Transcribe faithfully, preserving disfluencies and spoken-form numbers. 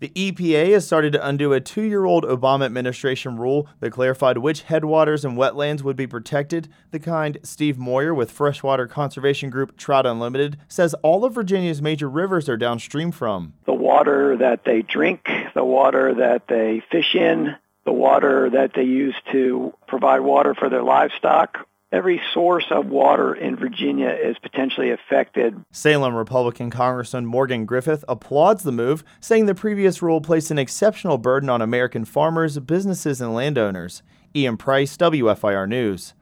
The E P A has started to undo a two-year-old Obama administration rule that clarified which headwaters and wetlands would be protected, the kind Steve Moyer with freshwater conservation group Trout Unlimited says all of Virginia's major rivers are downstream from. The water that they drink, the water that they fish in, the water that they use to provide water for their livestock. Every source of water in Virginia is potentially affected. Salem Republican Congressman Morgan Griffith applauds the move, saying the previous rule placed an exceptional burden on American farmers, businesses, and landowners. Ian Price, W F I R News.